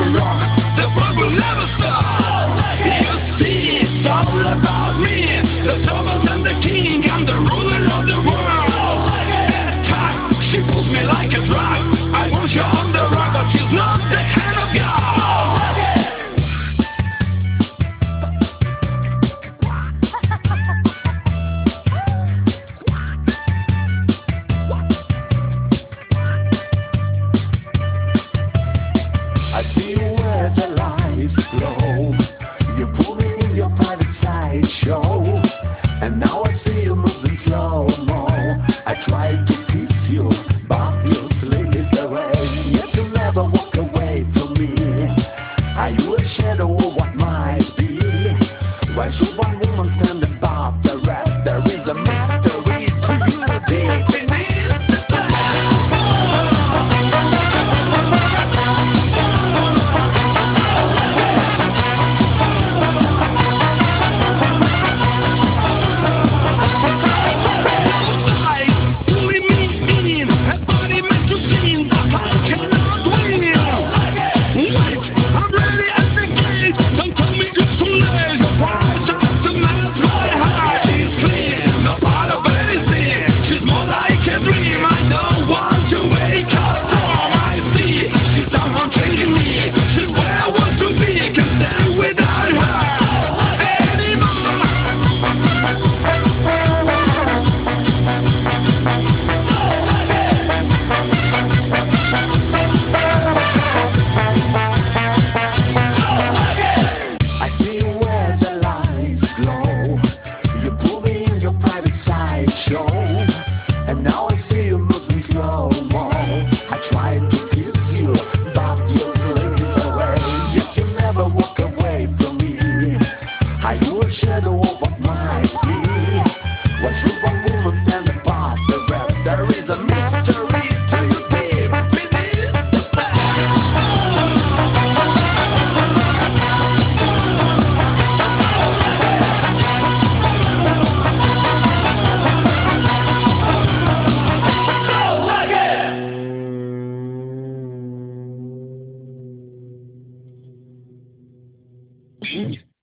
rock. The world will never stop. You see, it's all about me. The servant and the king. I'm the ruler of the world. At times, she pulls me like a drug. I want you on the rock, but she's not the hand of God. I see you where the lights glow. You pull me in your private sideshow, and now I see you moving slow-mo. I tried to kiss you, but you slipped away. Yet you never walk away from me. Are you a shadow of what might be? Why should one woman stand above the rest? There is a mystery to you deep beneath the sideshow, and now I see you moving slow-mo. I tried to kiss you, but you slipped away. Yet you never walk away from me. Are you a shadow of what might be? Why should one woman stand apart the rest? There is a mystery to you deep beneath the Genius.